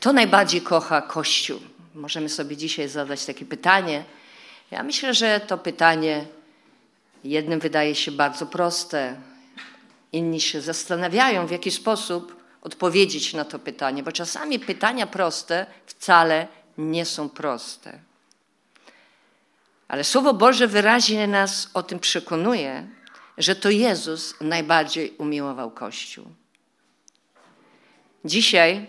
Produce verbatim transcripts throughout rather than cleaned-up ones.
Kto najbardziej kocha Kościół? Możemy sobie dzisiaj zadać takie pytanie. Ja myślę, że to pytanie jednym wydaje się bardzo proste. Inni się zastanawiają, w jaki sposób odpowiedzieć na to pytanie, bo czasami pytania proste wcale nie są proste. Ale Słowo Boże wyraźnie nas o tym przekonuje, że to Jezus najbardziej umiłował Kościół. Dzisiaj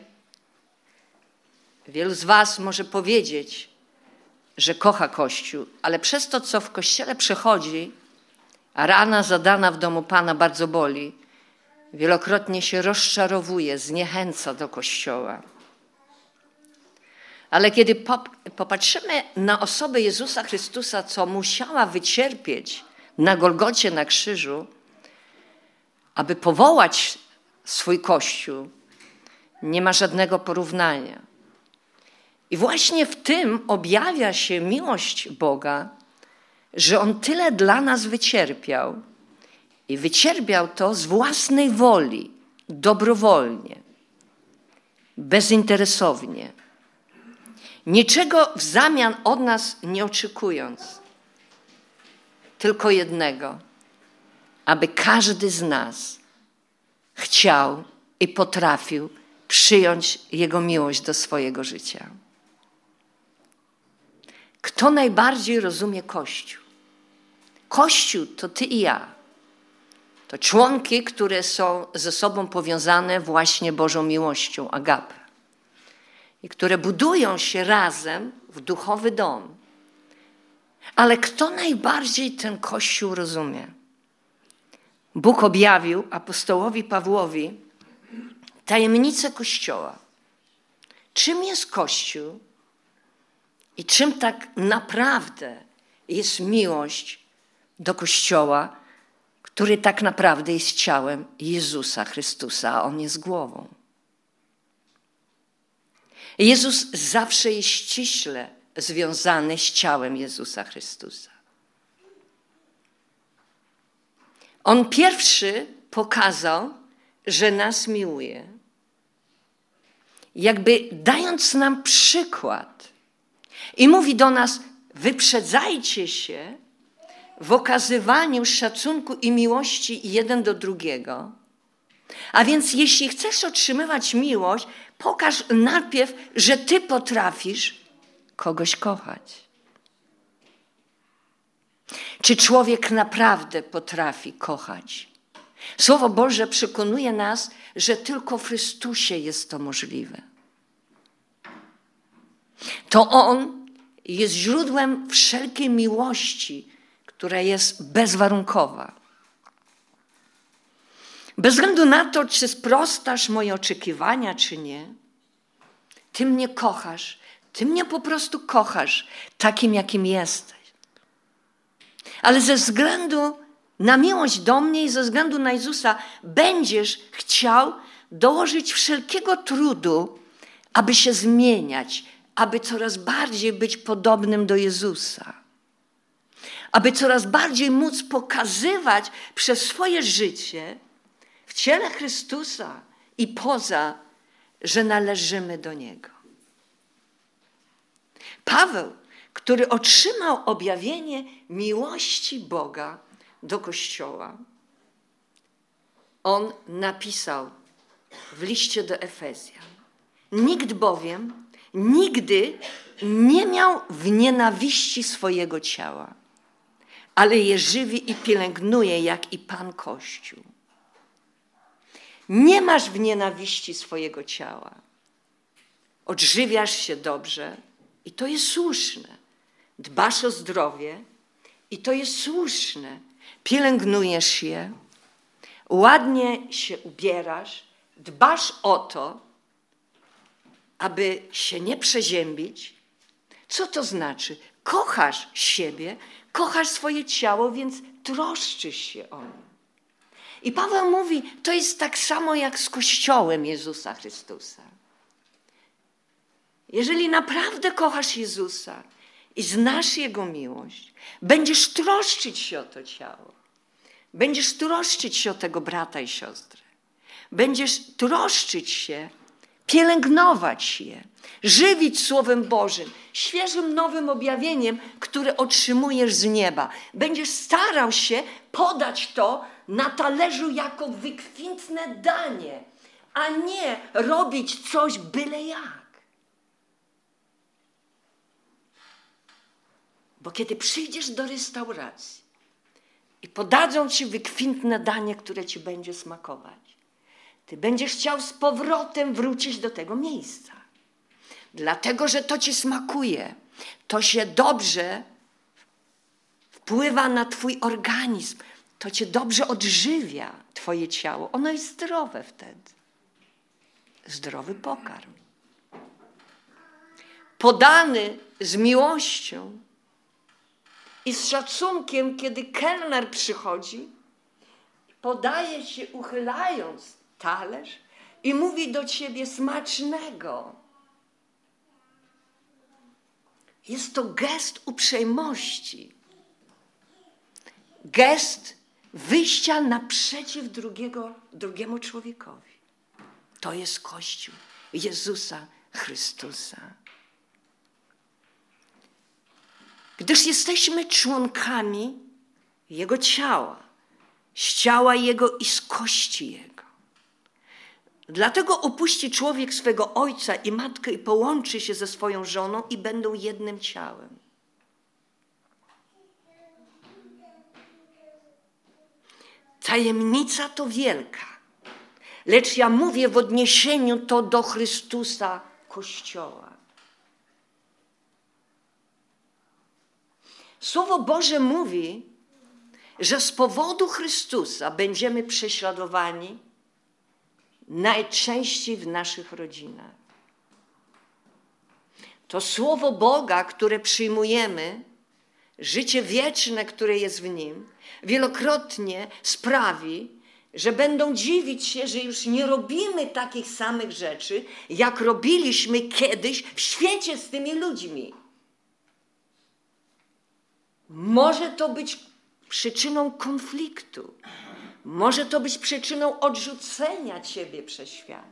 wielu z was może powiedzieć, że kocha Kościół, ale przez to, co w Kościele przechodzi, a rana zadana w domu Pana bardzo boli, wielokrotnie się rozczarowuje, zniechęca do Kościoła. Ale kiedy popatrzymy na osobę Jezusa Chrystusa, co musiała wycierpieć na Golgocie, na krzyżu, aby powołać swój Kościół, nie ma żadnego porównania. I właśnie w tym objawia się miłość Boga, że On tyle dla nas wycierpiał i wycierpiał to z własnej woli, dobrowolnie, bezinteresownie. Niczego w zamian od nas nie oczekując, tylko jednego, aby każdy z nas chciał i potrafił przyjąć Jego miłość do swojego życia. Kto najbardziej rozumie Kościół? Kościół to ty i ja. To członki, które są ze sobą powiązane właśnie Bożą miłością, agape. I które budują się razem w duchowy dom. Ale kto najbardziej ten Kościół rozumie? Bóg objawił apostołowi Pawłowi tajemnicę Kościoła. Czym jest Kościół i czym tak naprawdę jest miłość do Kościoła, który tak naprawdę jest ciałem Jezusa Chrystusa, a On jest głową. Jezus zawsze jest ściśle związany z ciałem Jezusa Chrystusa. On pierwszy pokazał, że nas miłuje. Jakby dając nam przykład. I mówi do nas, wyprzedzajcie się w okazywaniu szacunku i miłości jeden do drugiego. A więc jeśli chcesz otrzymywać miłość, pokaż najpierw, że ty potrafisz kogoś kochać. Czy człowiek naprawdę potrafi kochać? Słowo Boże przekonuje nas, że tylko w Chrystusie jest to możliwe. To On jest źródłem wszelkiej miłości, która jest bezwarunkowa. Bez względu na to, czy sprostasz moje oczekiwania, czy nie, ty mnie kochasz, ty mnie po prostu kochasz takim, jakim jesteś. Ale ze względu na miłość do mnie i ze względu na Jezusa będziesz chciał dołożyć wszelkiego trudu, aby się zmieniać, aby coraz bardziej być podobnym do Jezusa. Aby coraz bardziej móc pokazywać przez swoje życie w ciele Chrystusa i poza, że należymy do Niego. Paweł, który otrzymał objawienie miłości Boga do Kościoła, on napisał w liście do Efezjan: nikt bowiem nigdy nie miał w nienawiści swojego ciała, ale je żywi i pielęgnuje, jak i Pan Kościół. Nie masz w nienawiści swojego ciała. Odżywiasz się dobrze i to jest słuszne. Dbasz o zdrowie i to jest słuszne. Pielęgnujesz je, ładnie się ubierasz, dbasz o to, aby się nie przeziębić. Co to znaczy? Kochasz siebie, kochasz swoje ciało, więc troszczysz się o nie. I Paweł mówi, to jest tak samo jak z Kościołem Jezusa Chrystusa. Jeżeli naprawdę kochasz Jezusa i znasz Jego miłość, będziesz troszczyć się o to ciało. Będziesz troszczyć się o tego brata i siostrę. Będziesz troszczyć się, pielęgnować je, żywić Słowem Bożym, świeżym, nowym objawieniem, które otrzymujesz z nieba. Będziesz starał się podać to na talerzu jako wykwintne danie, a nie robić coś byle jak. Bo kiedy przyjdziesz do restauracji i podadzą ci wykwintne danie, które ci będzie smakować, ty będziesz chciał z powrotem wrócić do tego miejsca. Dlatego, że to ci smakuje. To się dobrze wpływa na twój organizm. To cię dobrze odżywia, twoje ciało. Ono jest zdrowe wtedy. Zdrowy pokarm. Podany z miłością i z szacunkiem, kiedy kelner przychodzi, podaje się uchylając talerz i mówi do ciebie smacznego. Jest to gest uprzejmości. Gest wyjścia naprzeciw drugiego, drugiemu człowiekowi. To jest Kościół Jezusa Chrystusa. Gdyż jesteśmy członkami Jego ciała, z ciała Jego i z kości Jego. Dlatego opuści człowiek swego ojca i matkę i połączy się ze swoją żoną i będą jednym ciałem. Tajemnica to wielka, lecz ja mówię w odniesieniu to do Chrystusa, Kościoła. Słowo Boże mówi, że z powodu Chrystusa będziemy prześladowani najczęściej w naszych rodzinach. To Słowo Boga, które przyjmujemy, życie wieczne, które jest w Nim, wielokrotnie sprawi, że będą dziwić się, że już nie robimy takich samych rzeczy, jak robiliśmy kiedyś w świecie z tymi ludźmi. Może to być przyczyną konfliktu. Może to być przyczyną odrzucenia ciebie przez świat.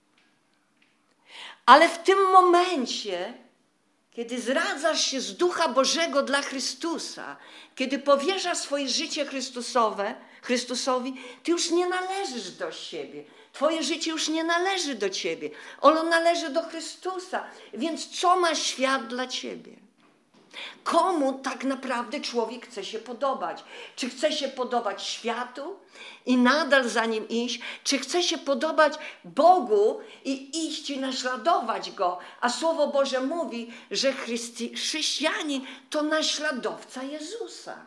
Ale w tym momencie, kiedy zradzasz się z Ducha Bożego dla Chrystusa, kiedy powierzasz swoje życie Chrystusowe, Chrystusowi, ty już nie należysz do siebie. Twoje życie już nie należy do ciebie. Ono należy do Chrystusa. Więc co ma świat dla ciebie? Komu tak naprawdę człowiek chce się podobać? Czy chce się podobać światu i nadal za nim iść? Czy chce się podobać Bogu i iść i naśladować Go? A Słowo Boże mówi, że chrysti- chrześcijanin to naśladowca Jezusa.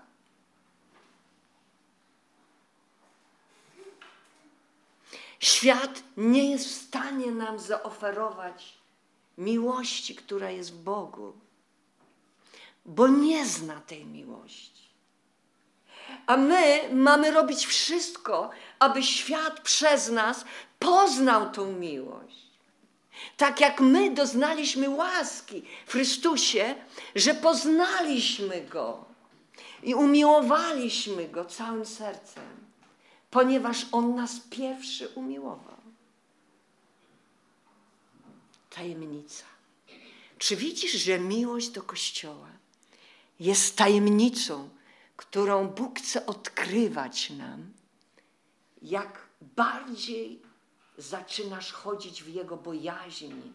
Świat nie jest w stanie nam zaoferować miłości, która jest w Bogu, bo nie zna tej miłości. A my mamy robić wszystko, aby świat przez nas poznał tą miłość. Tak jak my doznaliśmy łaski w Chrystusie, że poznaliśmy Go i umiłowaliśmy Go całym sercem, ponieważ On nas pierwszy umiłował. Tajemnica. Czy widzisz, że miłość do Kościoła jest tajemnicą, którą Bóg chce odkrywać nam, jak bardziej zaczynasz chodzić w Jego bojaźni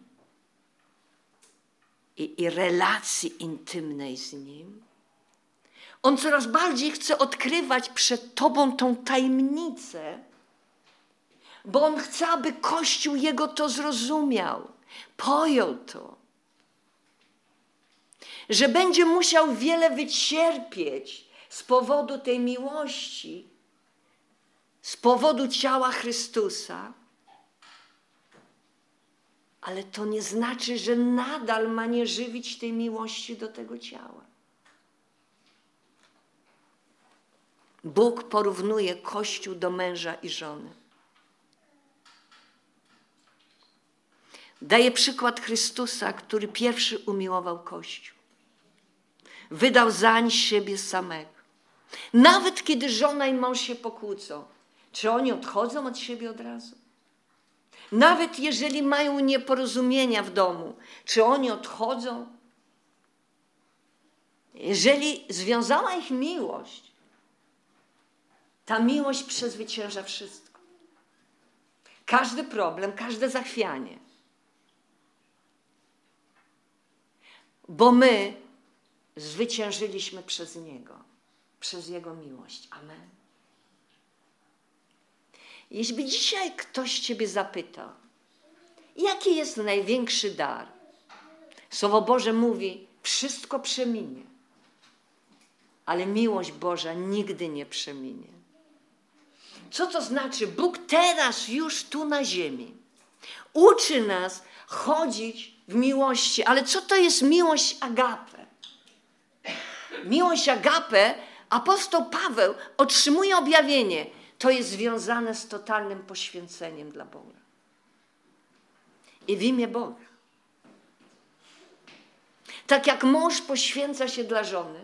i, i relacji intymnej z Nim? On coraz bardziej chce odkrywać przed Tobą tą tajemnicę, bo On chce, aby Kościół Jego to zrozumiał, pojął to. Że będzie musiał wiele wycierpieć z powodu tej miłości, z powodu ciała Chrystusa, ale to nie znaczy, że nadal ma nie żywić tej miłości do tego ciała. Bóg porównuje Kościół do męża i żony. Daje przykład Chrystusa, który pierwszy umiłował Kościół. Wydał zań siebie samego. Nawet kiedy żona i mąż się pokłócą, czy oni odchodzą od siebie od razu? Nawet jeżeli mają nieporozumienia w domu, czy oni odchodzą, jeżeli związała ich miłość, ta miłość przezwycięża wszystko. Każdy problem, każde zachwianie. Bo my zwyciężyliśmy przez Niego, przez Jego miłość. Amen. Jeśli dzisiaj ktoś Ciebie zapyta, jaki jest największy dar? Słowo Boże mówi, wszystko przeminie, ale miłość Boża nigdy nie przeminie. Co to znaczy? Bóg teraz już tu na ziemi uczy nas chodzić w miłości. Ale co to jest miłość agape? Miłość agape, apostoł Paweł otrzymuje objawienie. To jest związane z totalnym poświęceniem dla Boga. I w imię Boga. Tak jak mąż poświęca się dla żony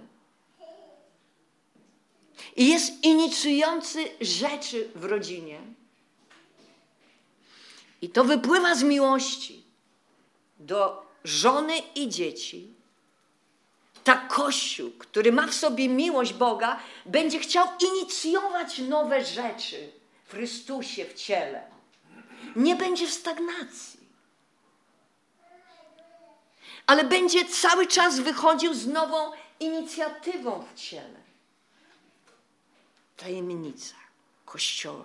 i jest inicjujący rzeczy w rodzinie, i to wypływa z miłości do żony i dzieci, tak Kościół, który ma w sobie miłość Boga, będzie chciał inicjować nowe rzeczy w Chrystusie, w ciele. Nie będzie w stagnacji. Ale będzie cały czas wychodził z nową inicjatywą w ciele. Tajemnica Kościoła.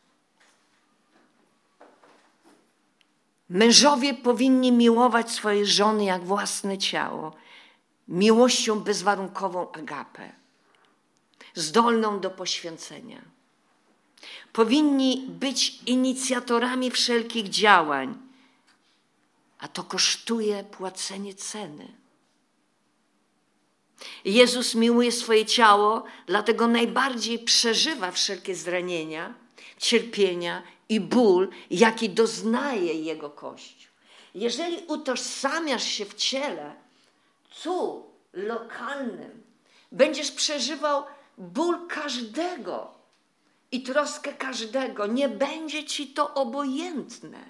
Mężowie powinni miłować swoje żony jak własne ciało, miłością bezwarunkową agapę, zdolną do poświęcenia. Powinni być inicjatorami wszelkich działań, a to kosztuje płacenie ceny. Jezus miłuje swoje ciało, dlatego najbardziej przeżywa wszelkie zranienia, cierpienia i ból, jaki doznaje Jego Kościół. Jeżeli utożsamiasz się w ciele, tu, lokalnym, będziesz przeżywał ból każdego i troskę każdego. Nie będzie ci to obojętne.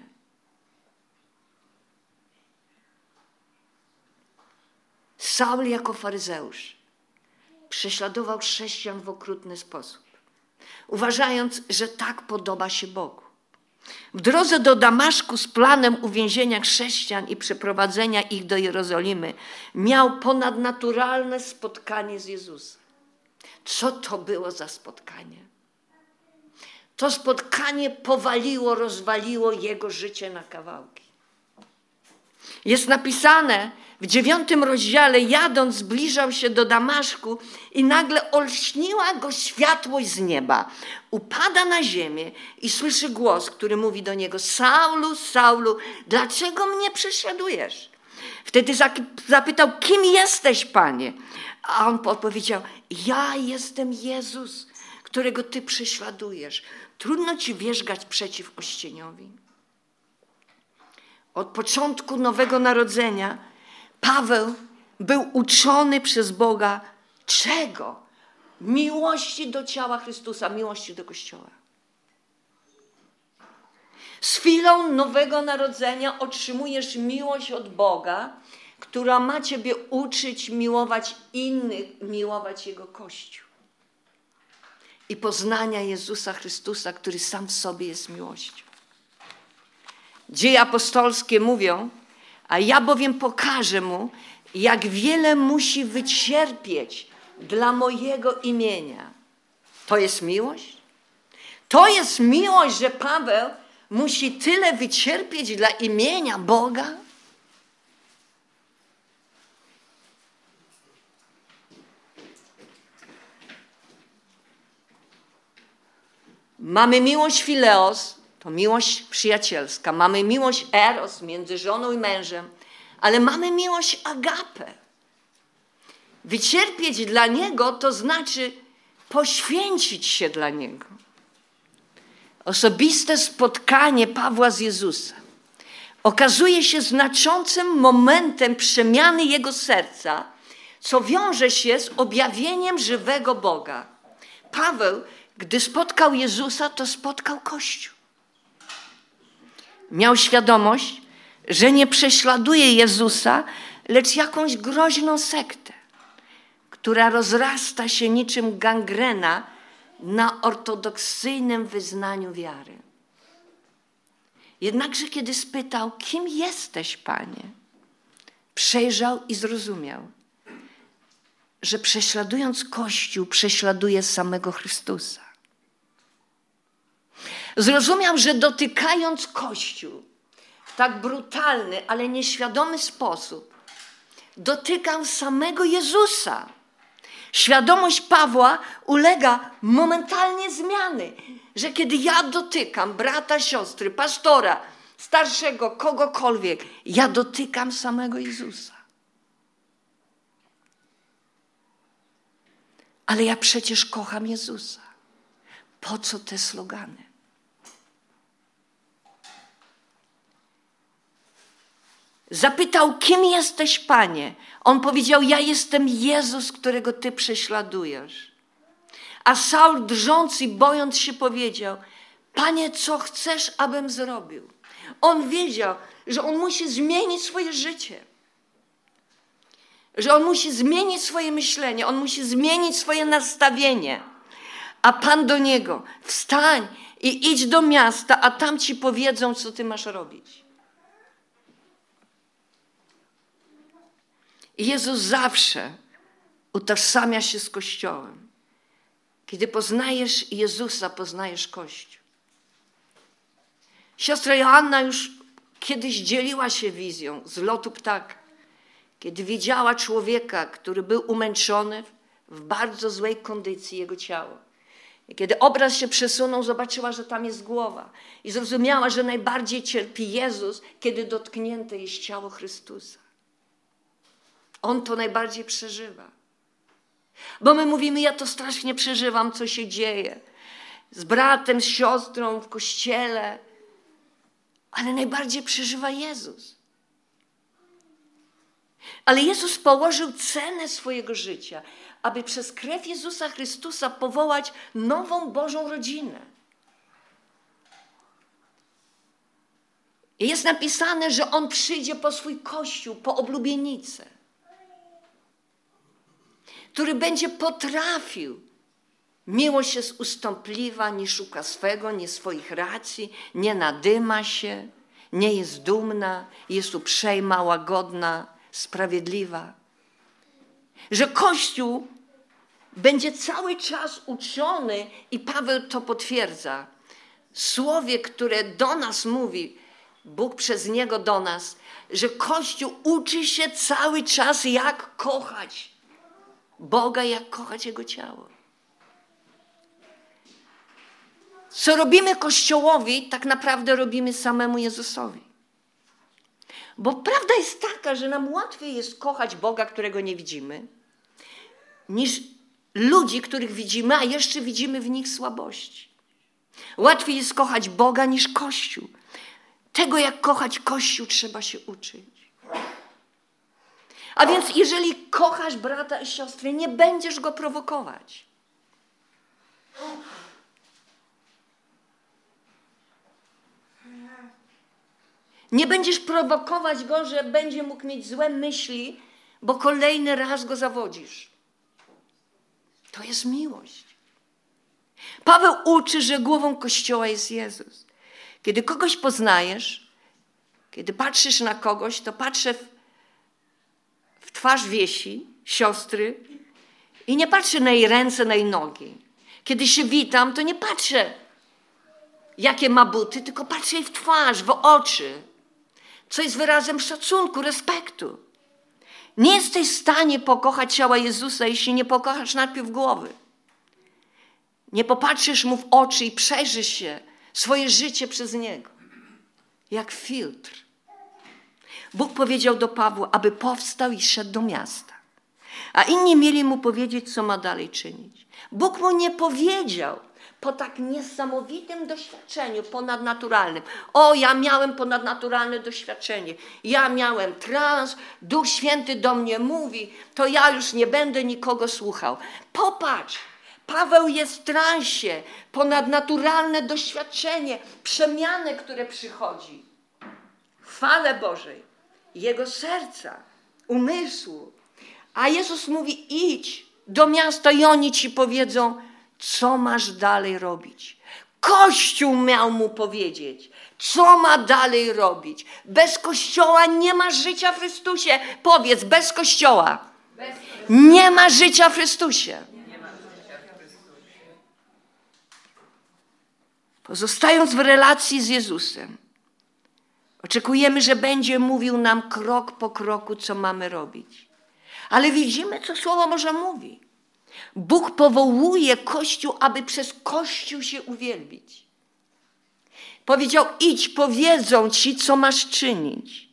Saul jako faryzeusz prześladował chrześcijan w okrutny sposób, uważając, że tak podoba się Bogu. W drodze do Damaszku z planem uwięzienia chrześcijan i przeprowadzenia ich do Jerozolimy miał ponadnaturalne spotkanie z Jezusem. Co to było za spotkanie? To spotkanie powaliło, rozwaliło jego życie na kawałki. Jest napisane w dziewiątym rozdziale, jadąc zbliżał się do Damaszku i nagle olśniła go światłość z nieba. Upada na ziemię i słyszy głos, który mówi do niego: Saulu, Saulu, dlaczego mnie prześladujesz? Wtedy zapytał: kim jesteś, Panie? A on odpowiedział: ja jestem Jezus, którego ty prześladujesz. Trudno ci wierzgać przeciw ościeniowi. Od początku Nowego Narodzenia Paweł był uczony przez Boga czego? Miłości do ciała Chrystusa, miłości do Kościoła. Z chwilą Nowego Narodzenia otrzymujesz miłość od Boga, która ma ciebie uczyć miłować innych, miłować Jego Kościół. I poznania Jezusa Chrystusa, który sam w sobie jest miłością. Dzieje apostolskie mówią: a ja bowiem pokażę mu, jak wiele musi wycierpieć dla mojego imienia. To jest miłość? To jest miłość, że Paweł musi tyle wycierpieć dla imienia Boga? Mamy miłość fileos, to miłość przyjacielska. Mamy miłość eros między żoną i mężem, ale mamy miłość agape. Wycierpieć dla Niego to znaczy poświęcić się dla Niego. Osobiste spotkanie Pawła z Jezusem okazuje się znaczącym momentem przemiany jego serca, co wiąże się z objawieniem żywego Boga. Paweł, gdy spotkał Jezusa, to spotkał Kościół. Miał świadomość, że nie prześladuje Jezusa, lecz jakąś groźną sektę, która rozrasta się niczym gangrena na ortodoksyjnym wyznaniu wiary. Jednakże kiedy spytał, kim jesteś, Panie, przejrzał i zrozumiał, że prześladując Kościół, prześladuje samego Chrystusa. Zrozumiał, że dotykając Kościół w tak brutalny, ale nieświadomy sposób, dotykał samego Jezusa. Świadomość Pawła ulega momentalnie zmiany, że kiedy ja dotykam brata, siostry, pastora, starszego, kogokolwiek, ja dotykam samego Jezusa. Ale ja przecież kocham Jezusa. Po co te slogany? Zapytał, kim jesteś, Panie? On powiedział, ja jestem Jezus, którego Ty prześladujesz. A Saul, drżąc i bojąc się, powiedział, Panie, co chcesz, abym zrobił? On wiedział, że on musi zmienić swoje życie. Że on musi zmienić swoje myślenie, on musi zmienić swoje nastawienie. A Pan do niego, wstań i idź do miasta, a tam ci powiedzą, co ty masz robić. I Jezus zawsze utożsamia się z Kościołem. Kiedy poznajesz Jezusa, poznajesz Kościół. Siostra Joanna już kiedyś dzieliła się wizją z lotu ptaka. Kiedy widziała człowieka, który był umęczony w bardzo złej kondycji jego ciała. I kiedy obraz się przesunął, zobaczyła, że tam jest głowa. I zrozumiała, że najbardziej cierpi Jezus, kiedy dotknięte jest ciało Chrystusa. On to najbardziej przeżywa. Bo my mówimy, ja to strasznie przeżywam, co się dzieje. Z bratem, z siostrą, w kościele. Ale najbardziej przeżywa Jezus. Ale Jezus położył cenę swojego życia, aby przez krew Jezusa Chrystusa powołać nową Bożą rodzinę. I jest napisane, że On przyjdzie po swój Kościół, po oblubienicę, który będzie potrafił. Miłość jest ustąpliwa, nie szuka swego, nie swoich racji, nie nadyma się, nie jest dumna, jest uprzejma, łagodna, sprawiedliwa. Że Kościół będzie cały czas uczony i Paweł to potwierdza. Słowie, które do nas mówi, Bóg przez niego do nas, że Kościół uczy się cały czas, jak kochać Boga, jak kochać Jego ciało. Co robimy Kościołowi, tak naprawdę robimy samemu Jezusowi. Bo prawda jest taka, że nam łatwiej jest kochać Boga, którego nie widzimy, niż ludzi, których widzimy, a jeszcze widzimy w nich słabości. Łatwiej jest kochać Boga niż Kościół. Tego, jak kochać Kościół, trzeba się uczyć. A więc jeżeli kochasz brata i siostrę, nie będziesz go prowokować. Nie będziesz prowokować go, że będzie mógł mieć złe myśli, bo kolejny raz go zawodzisz. To jest miłość. Paweł uczy, że głową Kościoła jest Jezus. Kiedy kogoś poznajesz, kiedy patrzysz na kogoś, to patrzę w, w twarz Wiesi, siostry, i nie patrzę na jej ręce, na jej nogi. Kiedy się witam, to nie patrzę, jakie ma buty, tylko patrzę jej w twarz, w oczy. Co jest wyrazem szacunku, respektu. Nie jesteś w stanie pokochać ciała Jezusa, jeśli nie pokochasz najpierw głowy. Nie popatrzysz mu w oczy i przejrzysz się swoje życie przez niego. Jak filtr. Bóg powiedział do Pawła, aby powstał i szedł do miasta. A inni mieli mu powiedzieć, co ma dalej czynić. Bóg mu nie powiedział, po tak niesamowitym doświadczeniu ponadnaturalnym. O, ja miałem ponadnaturalne doświadczenie. Ja miałem trans, Duch Święty do mnie mówi, to ja już nie będę nikogo słuchał. Popatrz, Paweł jest w transie, ponadnaturalne doświadczenie, przemianę, które przychodzi. chwale Bożej, jego serca, umysłu. A Jezus mówi, idź do miasta i oni ci powiedzą, co masz dalej robić. Kościół miał mu powiedzieć, co ma dalej robić. Bez Kościoła nie ma życia w Chrystusie. Powiedz, bez Kościoła nie ma życia w Chrystusie. Pozostając w relacji z Jezusem, oczekujemy, że będzie mówił nam krok po kroku, co mamy robić. Ale widzimy, co Słowo Boże mówi. Bóg powołuje Kościół, aby przez Kościół się uwielbić. Powiedział, idź, powiedzą ci, co masz czynić.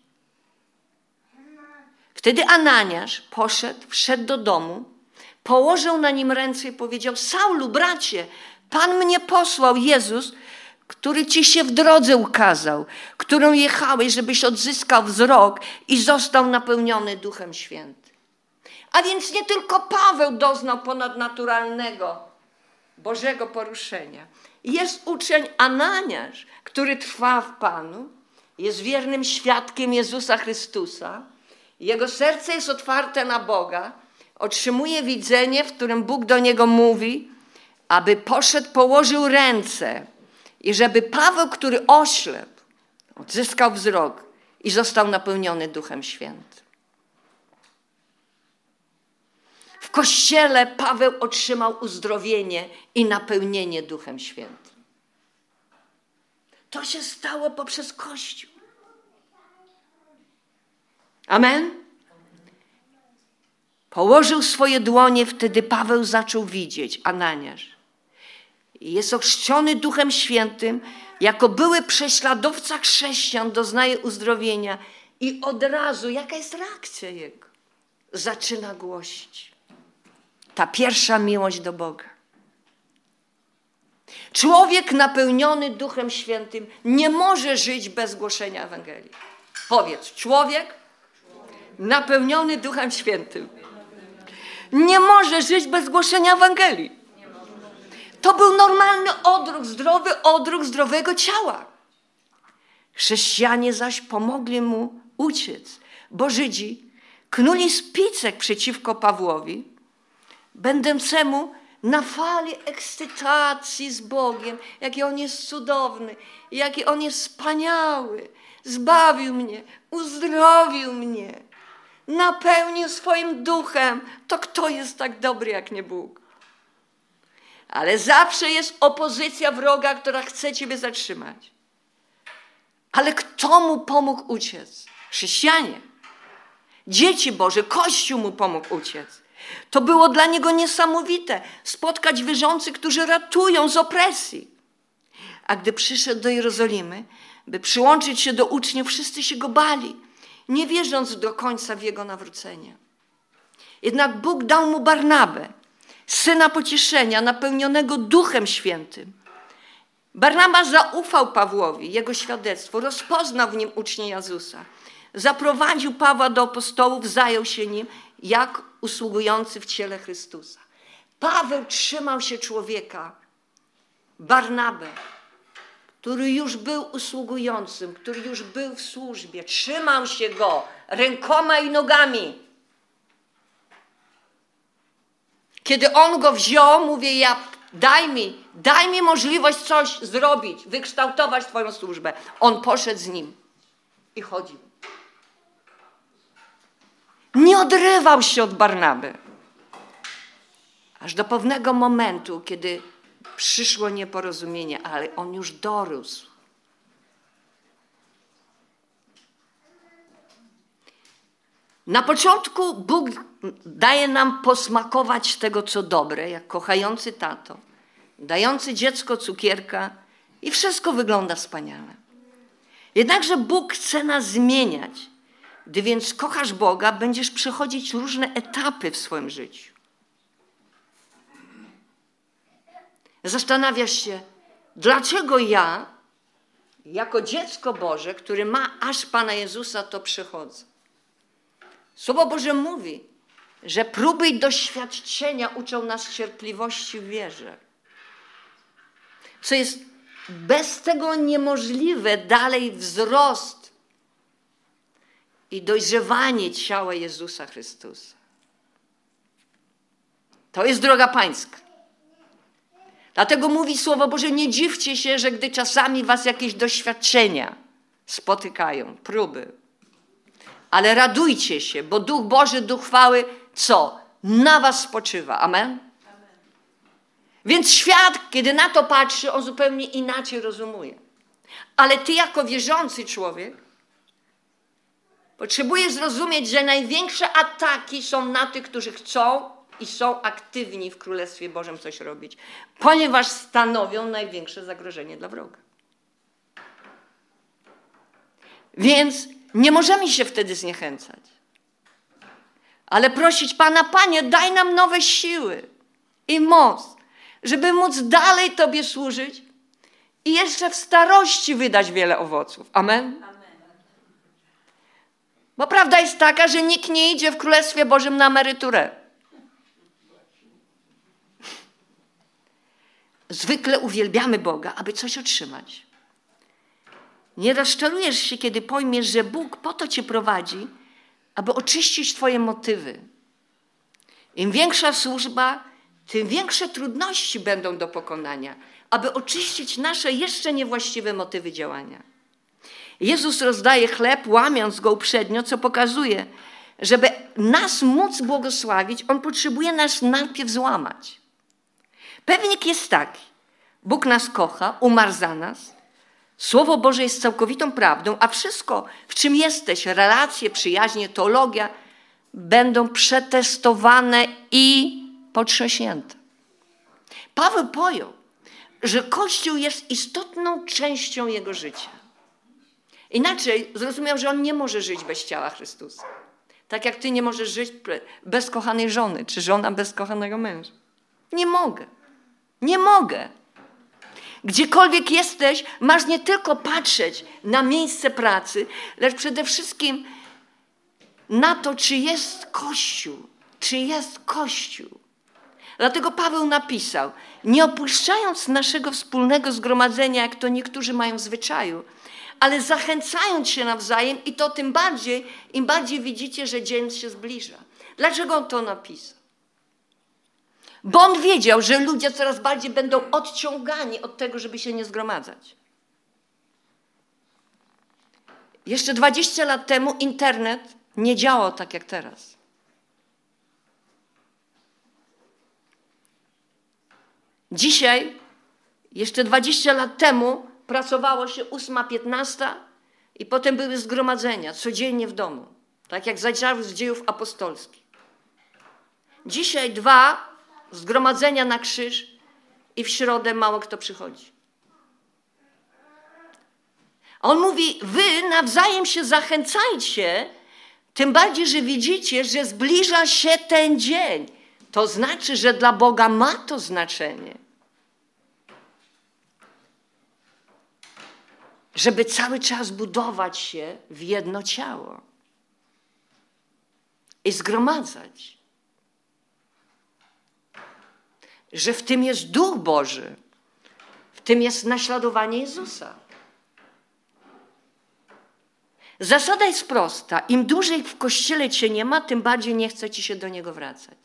Wtedy Ananiasz poszedł, wszedł do domu, położył na nim ręce i powiedział, Saulu, bracie, Pan mnie posłał, Jezus, który ci się w drodze ukazał, którą jechałeś, żebyś odzyskał wzrok i został napełniony Duchem Świętym. A więc nie tylko Paweł doznał ponadnaturalnego, Bożego poruszenia. Jest uczeń Ananiasz, który trwa w Panu, jest wiernym świadkiem Jezusa Chrystusa. Jego serce jest otwarte na Boga, otrzymuje widzenie, w którym Bóg do niego mówi, aby poszedł, położył ręce i żeby Paweł, który oślepł, odzyskał wzrok i został napełniony Duchem Świętym. W Kościele Paweł otrzymał uzdrowienie i napełnienie Duchem Świętym. To się stało poprzez Kościół. Amen? Położył swoje dłonie, wtedy Paweł zaczął widzieć, Ananiasz. Jest ochrzczony Duchem Świętym, jako były prześladowca chrześcijan doznaje uzdrowienia i od razu, jaka jest reakcja jego? Zaczyna głosić. Ta pierwsza miłość do Boga. Człowiek napełniony Duchem Świętym nie może żyć bez głoszenia Ewangelii. Powiedz, człowiek napełniony Duchem Świętym nie może żyć bez głoszenia Ewangelii. To był normalny odruch, zdrowy odruch zdrowego ciała. Chrześcijanie zaś pomogli mu uciec, bo Żydzi knuli spicek przeciwko Pawłowi, będącemu na fali ekscytacji z Bogiem, jaki On jest cudowny, jaki On jest wspaniały. Zbawił mnie, uzdrowił mnie, napełnił swoim duchem. To kto jest tak dobry jak nie Bóg? Ale zawsze jest opozycja wroga, która chce ciebie zatrzymać. Ale kto mu pomógł uciec? Chrześcijanie. Dzieci Boże, Kościół mu pomógł uciec. To było dla niego niesamowite. Spotkać wierzących, którzy ratują z opresji. A gdy przyszedł do Jerozolimy, by przyłączyć się do uczniów, wszyscy się go bali, nie wierząc do końca w jego nawrócenie. Jednak Bóg dał mu Barnabę, syna pocieszenia, napełnionego Duchem Świętym. Barnaba zaufał Pawłowi, jego świadectwu, rozpoznał w nim ucznia Jezusa. Zaprowadził Pawła do apostołów, zajął się nim jak usługujący w ciele Chrystusa. Paweł trzymał się człowieka, Barnabę, który już był usługującym, który już był w służbie. Trzymał się go rękoma i nogami. Kiedy on go wziął, mówię, ja, daj mi, daj mi możliwość coś zrobić, wykształtować twoją służbę. On poszedł z nim i chodził. Nie odrywał się od Barnaby. Aż do pewnego momentu, kiedy przyszło nieporozumienie, ale on już dorósł. Na początku Bóg daje nam posmakować tego, co dobre, jak kochający tato, dający dziecko cukierka i wszystko wygląda wspaniale. Jednakże Bóg chce nas zmieniać. Gdy więc kochasz Boga, będziesz przechodzić różne etapy w swoim życiu. Zastanawiasz się, dlaczego ja, jako dziecko Boże, który ma aż Pana Jezusa, to przechodzę. Słowo Boże mówi, że próby i doświadczenia uczą nas cierpliwości w wierze. Co jest bez tego niemożliwe, dalej wzrost i dojrzewanie ciała Jezusa Chrystusa. To jest droga pańska. Dlatego mówi Słowo Boże, nie dziwcie się, że gdy czasami was jakieś doświadczenia spotykają, próby. Ale radujcie się, bo Duch Boży, Duch chwały, co? Na was spoczywa. Amen? Amen? Więc świat, kiedy na to patrzy, on zupełnie inaczej rozumuje. Ale ty jako wierzący człowiek potrzebujesz zrozumieć, że największe ataki są na tych, którzy chcą i są aktywni w Królestwie Bożym coś robić, ponieważ stanowią największe zagrożenie dla wroga. Więc nie możemy się wtedy zniechęcać. Ale prosić Pana, Panie, daj nam nowe siły i moc, żeby móc dalej Tobie służyć i jeszcze w starości wydać wiele owoców. Amen? Amen. Bo prawda jest taka, że nikt nie idzie w Królestwie Bożym na emeryturę. Zwykle uwielbiamy Boga, aby coś otrzymać. Nie rozczarujesz się, kiedy pojmiesz, że Bóg po to cię prowadzi, aby oczyścić twoje motywy. Im większa służba, tym większe trudności będą do pokonania, aby oczyścić nasze jeszcze niewłaściwe motywy działania. Jezus rozdaje chleb, łamiąc go uprzednio, co pokazuje, żeby nas móc błogosławić, On potrzebuje nas najpierw złamać. Pewnik jest taki. Bóg nas kocha, umarł za nas. Słowo Boże jest całkowitą prawdą, a wszystko, w czym jesteś, relacje, przyjaźnie, teologia, będą przetestowane i potrząśnięte. Paweł pojął, że Kościół jest istotną częścią jego życia. Inaczej zrozumiał, że on nie może żyć bez ciała Chrystusa. Tak jak ty nie możesz żyć bez kochanej żony, czy żona bez kochanego męża. Nie mogę. Nie mogę. Gdziekolwiek jesteś, masz nie tylko patrzeć na miejsce pracy, lecz przede wszystkim na to, czy jest Kościół. Czy jest Kościół. Dlatego Paweł napisał, nie opuszczając naszego wspólnego zgromadzenia, jak to niektórzy mają w zwyczaju, ale zachęcając się nawzajem i to tym bardziej, im bardziej widzicie, że dzień się zbliża. Dlaczego on to napisał? Bo on wiedział, że ludzie coraz bardziej będą odciągani od tego, żeby się nie zgromadzać. Jeszcze dwadzieścia lat temu internet nie działał tak jak teraz. Dzisiaj, jeszcze dwadzieścia lat temu pracowało się ósma piętnasta i potem były zgromadzenia codziennie w domu. Tak jak zajrzały z dziejów apostolskich. Dzisiaj dwa zgromadzenia na krzyż i w środę mało kto przychodzi. A on mówi, wy nawzajem się zachęcajcie, tym bardziej, że widzicie, że zbliża się ten dzień. To znaczy, że dla Boga ma to znaczenie. Żeby cały czas budować się w jedno ciało i zgromadzać. Że w tym jest Duch Boży, w tym jest naśladowanie Jezusa. Zasada jest prosta. Im dłużej w Kościele cię nie ma, tym bardziej nie chce ci się do Niego wracać.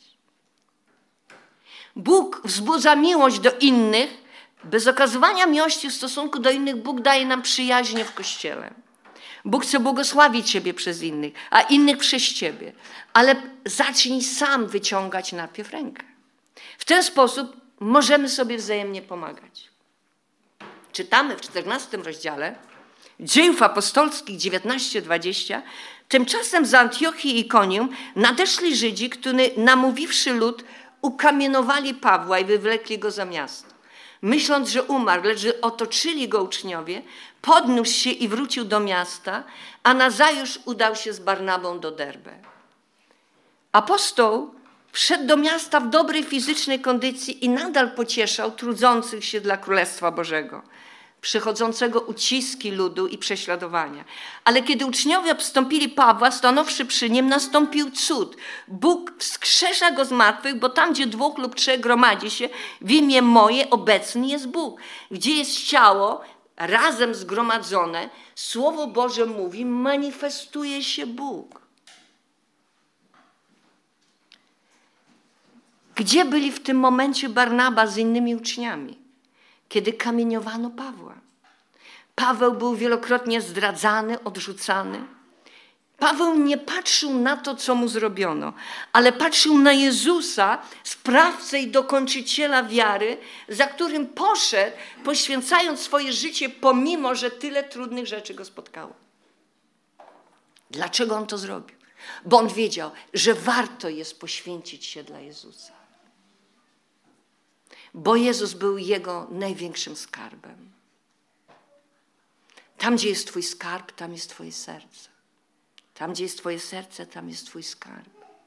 Bóg wzbudza miłość do innych. Bez okazywania miłości w stosunku do innych Bóg daje nam przyjaźnie w Kościele. Bóg chce błogosławić ciebie przez innych, a innych przez ciebie. Ale zacznij sam wyciągać najpierw rękę. W ten sposób możemy sobie wzajemnie pomagać. Czytamy w czternastym rozdziale Dziejów Apostolskich dziewiętnaście dwadzieścia. Tymczasem z Antiochii i Ikonium nadeszli Żydzi, którzy namówiwszy lud, ukamienowali Pawła i wywlekli go za miasto. Myśląc, że umarł, lecz że otoczyli go uczniowie, podniósł się i wrócił do miasta, a nazajutrz udał się z Barnabą do Derbe. Apostoł wszedł do miasta w dobrej fizycznej kondycji i nadal pocieszał trudzących się dla Królestwa Bożego, przychodzącego uciski ludu i prześladowania. Ale kiedy uczniowie obstąpili Pawła, stanowszy przy nim, nastąpił cud. Bóg wskrzesza go z martwych, bo tam, gdzie dwóch lub trzech gromadzi się, w imię moje obecny jest Bóg. Gdzie jest ciało, razem zgromadzone, Słowo Boże mówi, manifestuje się Bóg. Gdzie byli w tym momencie Barnaba z innymi uczniami, kiedy kamieniowano Pawła? Paweł był wielokrotnie zdradzany, odrzucany. Paweł nie patrzył na to, co mu zrobiono, ale patrzył na Jezusa, sprawcę i dokończyciela wiary, za którym poszedł, poświęcając swoje życie, pomimo że tyle trudnych rzeczy go spotkało. Dlaczego on to zrobił? Bo on wiedział, że warto jest poświęcić się dla Jezusa. Bo Jezus był jego największym skarbem. Tam, gdzie jest twój skarb, tam jest twoje serce. Tam, gdzie jest twoje serce, tam jest twój skarb.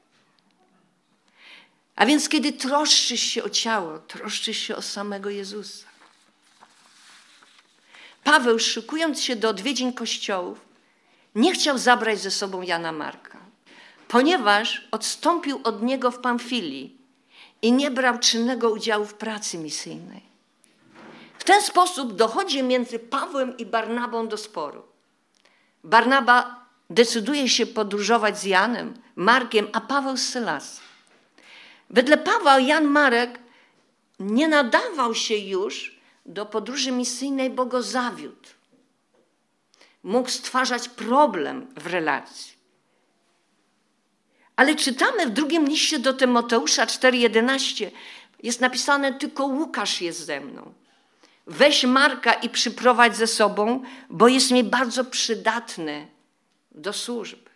A więc kiedy troszczysz się o ciało, troszczysz się o samego Jezusa. Paweł, szykując się do odwiedzin kościołów, nie chciał zabrać ze sobą Jana Marka, ponieważ odstąpił od niego w Pamfilii i nie brał czynnego udziału w pracy misyjnej. W ten sposób dochodzi między Pawłem i Barnabą do sporu. Barnaba decyduje się podróżować z Janem, Markiem, a Paweł z Sylasem. Wedle Pawła Jan Marek nie nadawał się już do podróży misyjnej, bo go zawiódł. Mógł stwarzać problem w relacji. Ale czytamy w drugim liście do Tymoteusza cztery jedenaście, jest napisane, tylko Łukasz jest ze mną. Weź Marka i przyprowadź ze sobą, bo jest mi bardzo przydatny do służby.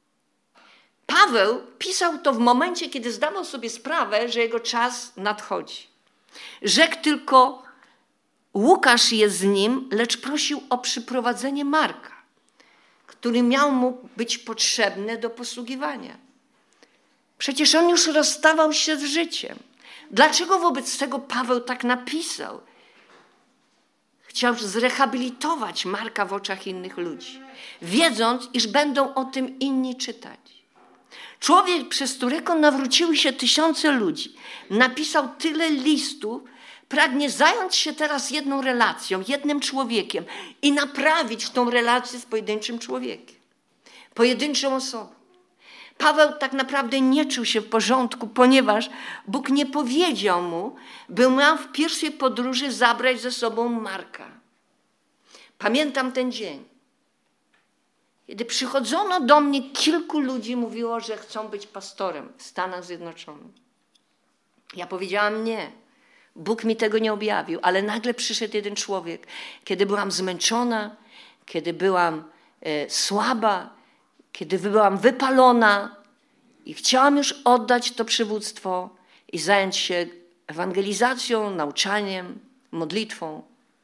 Paweł pisał to w momencie, kiedy zdawał sobie sprawę, że jego czas nadchodzi. Rzekł tylko, Łukasz jest z nim, lecz prosił o przyprowadzenie Marka, który miał mu być potrzebny do posługiwania. Przecież on już rozstawał się z życiem. Dlaczego wobec tego Paweł tak napisał? Chciał zrehabilitować Marka w oczach innych ludzi, wiedząc, iż będą o tym inni czytać. Człowiek, przez którego nawróciły się tysiące ludzi, napisał tyle listów, pragnie zająć się teraz jedną relacją, jednym człowiekiem i naprawić tą relację z pojedynczym człowiekiem, pojedynczą osobą. Paweł tak naprawdę nie czuł się w porządku, ponieważ Bóg nie powiedział mu, by miał w pierwszej podróży zabrać ze sobą Marka. Pamiętam ten dzień, kiedy przychodzono do mnie, kilku ludzi mówiło, że chcą być pastorem w Stanach Zjednoczonych. Ja powiedziałam nie. Bóg mi tego nie objawił, ale nagle przyszedł jeden człowiek, kiedy byłam zmęczona, kiedy byłam e, słaba, kiedy byłam wypalona i chciałam już oddać to przywództwo i zająć się ewangelizacją, nauczaniem, modlitwą.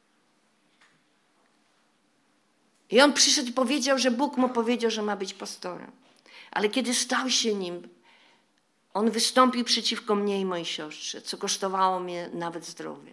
I on przyszedł i powiedział, że Bóg mu powiedział, że ma być pastorem. Ale kiedy stał się nim, on wystąpił przeciwko mnie i mojej siostrze, co kosztowało mnie nawet zdrowie.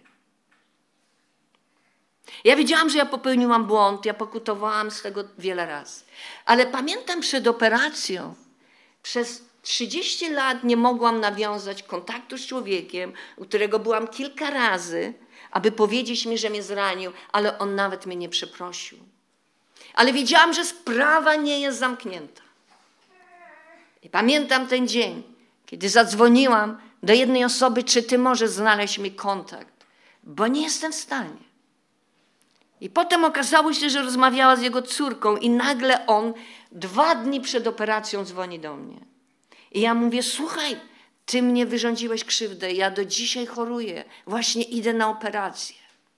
Ja wiedziałam, że ja popełniłam błąd, ja pokutowałam z tego wiele razy. Ale pamiętam przed operacją, przez trzydzieści lat nie mogłam nawiązać kontaktu z człowiekiem, u którego byłam kilka razy, aby powiedzieć mi, że mnie zranił, ale on nawet mnie nie przeprosił. Ale wiedziałam, że sprawa nie jest zamknięta. I pamiętam ten dzień, kiedy zadzwoniłam do jednej osoby, czy ty możesz znaleźć mi kontakt, bo nie jestem w stanie. I potem okazało się, że rozmawiała z jego córką i nagle on dwa dni przed operacją dzwoni do mnie. I ja mówię, słuchaj, ty mnie wyrządziłeś krzywdę, ja do dzisiaj choruję, właśnie idę na operację.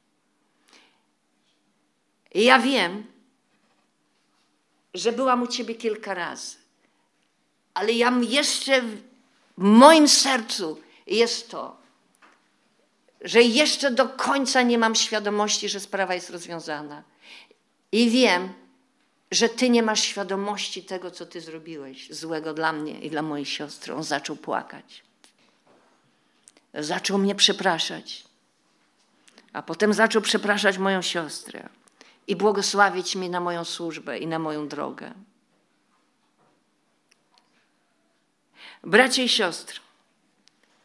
I ja wiem, że byłam u ciebie kilka razy, ale ja jeszcze w moim sercu jest to, że jeszcze do końca nie mam świadomości, że sprawa jest rozwiązana. I wiem, że ty nie masz świadomości tego, co ty zrobiłeś złego dla mnie i dla mojej siostry. On zaczął płakać. Zaczął mnie przepraszać. A potem zaczął przepraszać moją siostrę i błogosławić mnie na moją służbę i na moją drogę. Bracia i siostry,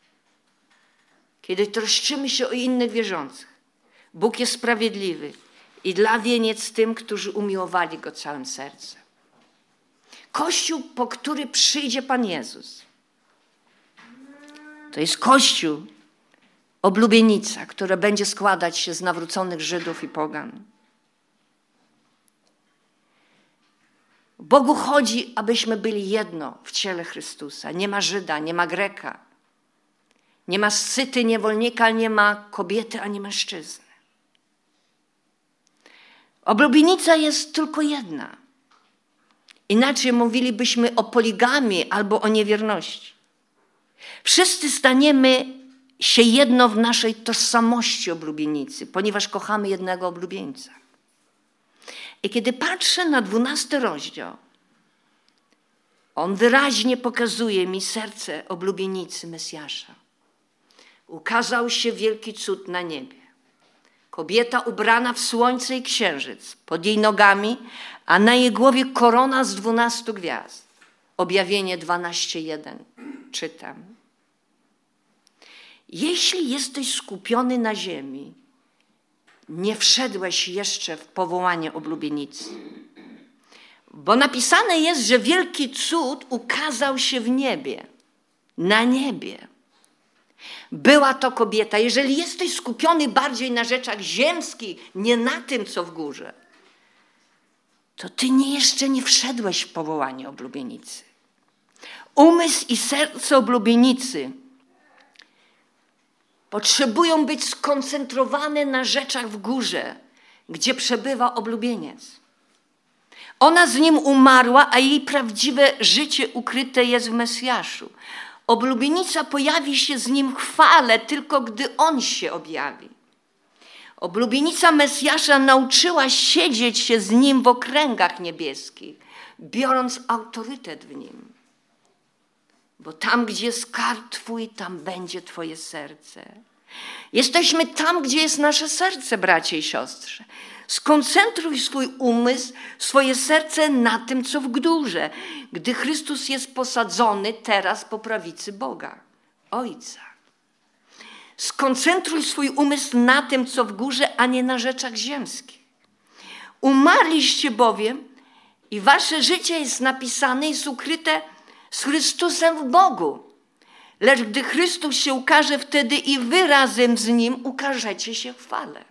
kiedy troszczymy się o innych wierzących, Bóg jest sprawiedliwy i dla wieniec tym, którzy umiłowali Go całym sercem. Kościół, po który przyjdzie Pan Jezus. To jest Kościół, oblubienica, która będzie składać się z nawróconych Żydów i pogan. Bogu chodzi, abyśmy byli jedno w ciele Chrystusa. Nie ma Żyda, nie ma Greka. Nie ma scyty, niewolnika, nie ma kobiety, ani mężczyzny. Oblubienica jest tylko jedna. Inaczej mówilibyśmy o poligamii albo o niewierności. Wszyscy staniemy się jedno w naszej tożsamości oblubienicy, ponieważ kochamy jednego oblubieńca. I kiedy patrzę na dwunasty rozdział, on wyraźnie pokazuje mi serce oblubienicy Mesjasza. Ukazał się wielki cud na niebie. Kobieta ubrana w słońce i księżyc, pod jej nogami, a na jej głowie korona z dwunastu gwiazd. Objawienie dwanaście jeden. Czytam. Jeśli jesteś skupiony na ziemi, nie wszedłeś jeszcze w powołanie oblubienicy. Bo napisane jest, że wielki cud ukazał się w niebie, na niebie. Była to kobieta. Jeżeli jesteś skupiony bardziej na rzeczach ziemskich, nie na tym, co w górze, to ty nie, jeszcze nie wszedłeś w powołanie oblubienicy. Umysł i serce oblubienicy potrzebują być skoncentrowane na rzeczach w górze, gdzie przebywa oblubieniec. Ona z nim umarła, a jej prawdziwe życie ukryte jest w Mesjaszu. Oblubienica pojawi się z nim w chwale, tylko gdy on się objawi. Oblubienica Mesjasza nauczyła siedzieć się z nim w okręgach niebieskich, biorąc autorytet w nim. Bo tam, gdzie jest skarb Twój, tam będzie Twoje serce. Jesteśmy tam, gdzie jest nasze serce, bracie i siostry. Skoncentruj swój umysł, swoje serce na tym, co w górze, gdy Chrystus jest posadzony teraz po prawicy Boga, Ojca. Skoncentruj swój umysł na tym, co w górze, a nie na rzeczach ziemskich. Umarliście bowiem i wasze życie jest napisane, jest ukryte z Chrystusem w Bogu. Lecz gdy Chrystus się ukaże, wtedy i wy razem z Nim ukażecie się w chwale.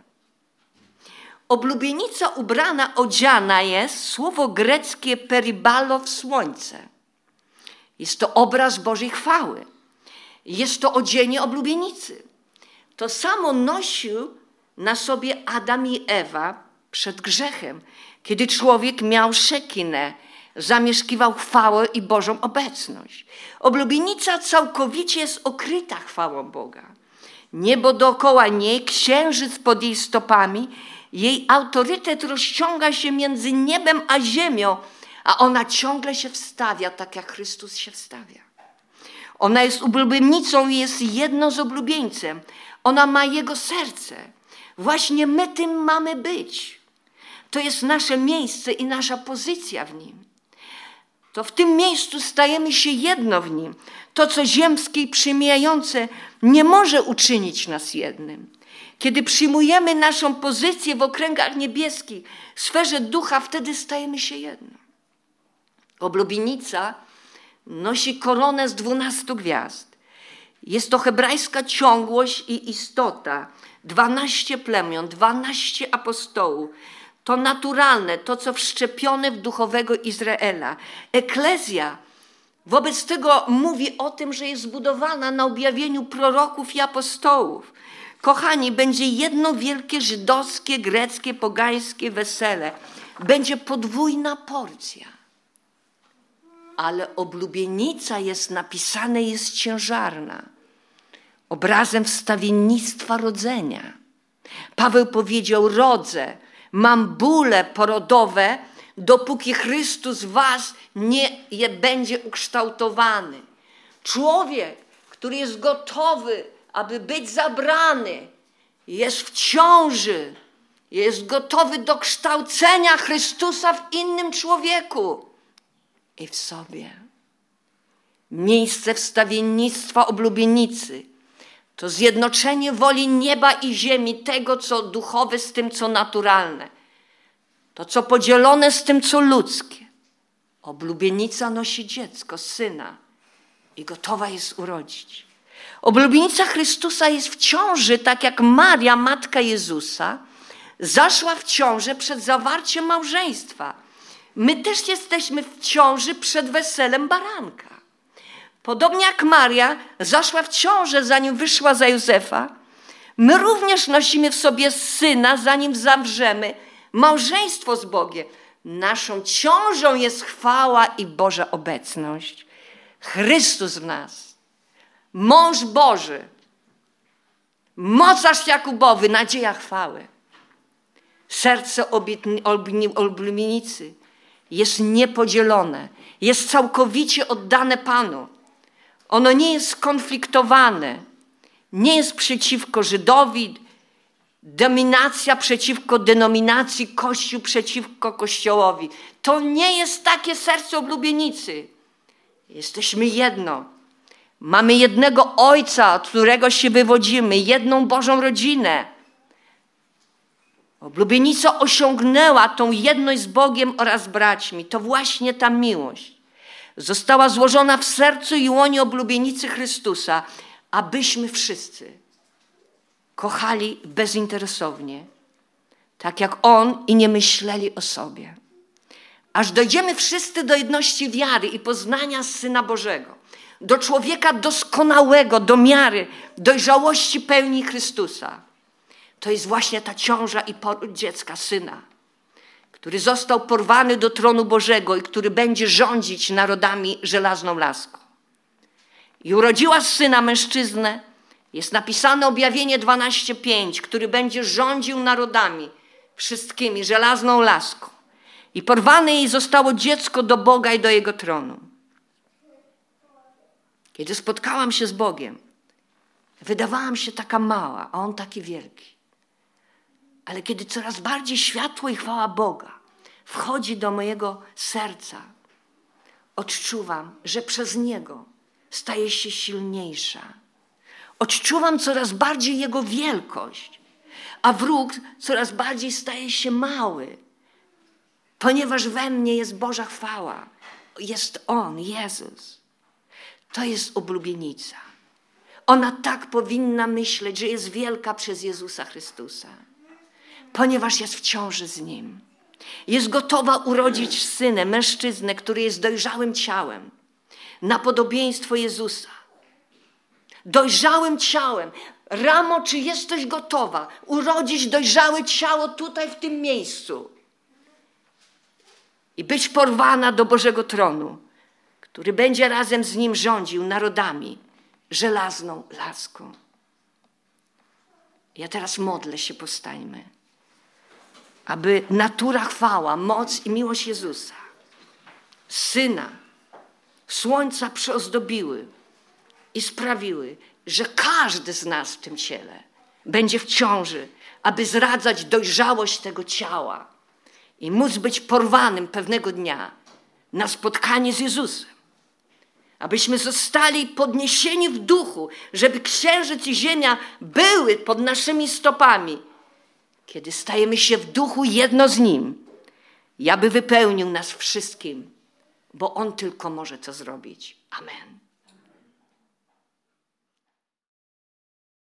Oblubienica ubrana, odziana jest, słowo greckie peribalo w słońce. Jest to obraz Bożej chwały. Jest to odzienie oblubienicy. To samo nosił na sobie Adam i Ewa przed grzechem, kiedy człowiek miał szekinę, zamieszkiwał chwałę i Bożą obecność. Oblubienica całkowicie jest okryta chwałą Boga. Niebo dookoła niej, księżyc pod jej stopami, jej autorytet rozciąga się między niebem a ziemią, a ona ciągle się wstawia, tak jak Chrystus się wstawia. Ona jest oblubienicą i jest jedno z oblubieńcem. Ona ma Jego serce. Właśnie my tym mamy być. To jest nasze miejsce i nasza pozycja w Nim. To w tym miejscu stajemy się jedno w Nim. To, co ziemskie i przymijające, nie może uczynić nas jednym. Kiedy przyjmujemy naszą pozycję w okręgach niebieskich, w sferze ducha, wtedy stajemy się jedno. Oblubienica nosi koronę z dwunastu gwiazd. Jest to hebrajska ciągłość i istota. Dwanaście plemion, dwanaście apostołów. To naturalne, to co wszczepione w duchowego Izraela. Eklezja wobec tego mówi o tym, że jest zbudowana na objawieniu proroków i apostołów. Kochani, będzie jedno wielkie żydowskie, greckie, pogańskie wesele. Będzie podwójna porcja. Ale oblubienica jest napisane, jest ciężarna. Obrazem wstawiennictwa rodzenia. Paweł powiedział, rodzę, mam bóle porodowe, dopóki Chrystus w was nie je będzie ukształtowany. Człowiek, który jest gotowy, aby być zabrany, jest w ciąży, jest gotowy do kształcenia Chrystusa w innym człowieku i w sobie. Miejsce wstawiennictwa oblubienicy to zjednoczenie woli nieba i ziemi, tego, co duchowe z tym, co naturalne. To, co podzielone z tym, co ludzkie. Oblubienica nosi dziecko, syna i gotowa jest urodzić. Oblubienica Chrystusa jest w ciąży, tak jak Maria, matka Jezusa, zaszła w ciążę przed zawarciem małżeństwa. My też jesteśmy w ciąży przed weselem baranka. Podobnie jak Maria zaszła w ciążę, zanim wyszła za Józefa, my również nosimy w sobie syna, zanim zawrzemy małżeństwo z Bogiem. Naszą ciążą jest chwała i Boża obecność. Chrystus w nas, mąż Boży, mocarz Jakubowy, nadzieja chwały. Serce oblubienicy jest niepodzielone, jest całkowicie oddane Panu. Ono nie jest skonfliktowane, nie jest przeciwko Żydowi, dominacja przeciwko denominacji, Kościół przeciwko Kościołowi. To nie jest takie serce oblubienicy. Jesteśmy jedno. Mamy jednego Ojca, od którego się wywodzimy, jedną Bożą rodzinę. Oblubienica osiągnęła tą jedność z Bogiem oraz braćmi. To właśnie ta miłość została złożona w sercu i łonie oblubienicy Chrystusa, abyśmy wszyscy kochali bezinteresownie, tak jak On i nie myśleli o sobie. Aż dojdziemy wszyscy do jedności wiary i poznania Syna Bożego, do człowieka doskonałego, do miary, dojrzałości pełni Chrystusa. To jest właśnie ta ciąża i poród dziecka, Syna, który został porwany do tronu Bożego i który będzie rządzić narodami żelazną laską. I urodziła Syna mężczyznę, jest napisane objawienie dwanaście pięć, który będzie rządził narodami wszystkimi żelazną laską. I porwane jej zostało dziecko do Boga i do Jego tronu. Kiedy spotkałam się z Bogiem, wydawałam się taka mała, a On taki wielki. Ale kiedy coraz bardziej światło i chwała Boga wchodzi do mojego serca, odczuwam, że przez Niego staje się silniejsza. Odczuwam coraz bardziej Jego wielkość, a wróg coraz bardziej staje się mały, ponieważ we mnie jest Boża chwała. Jest On, Jezus. To jest oblubienica. Ona tak powinna myśleć, że jest wielka przez Jezusa Chrystusa, ponieważ jest w ciąży z Nim. Jest gotowa urodzić synę, mężczyznę, który jest dojrzałym ciałem, na podobieństwo Jezusa. Dojrzałym ciałem. Ramo, czy jesteś gotowa urodzić dojrzałe ciało tutaj w tym miejscu i być porwana do Bożego tronu, który będzie razem z Nim rządził narodami żelazną laską. Ja teraz modlę się, powstańmy, aby natura, chwała, moc i miłość Jezusa, Syna, Słońca przyozdobiły i sprawiły, że każdy z nas w tym ciele będzie w ciąży, aby zradzać dojrzałość tego ciała i móc być porwanym pewnego dnia na spotkanie z Jezusem. Abyśmy zostali podniesieni w duchu, żeby księżyc i ziemia były pod naszymi stopami, kiedy stajemy się w duchu jedno z Nim, i aby wypełnił nas wszystkim, bo On tylko może to zrobić. Amen.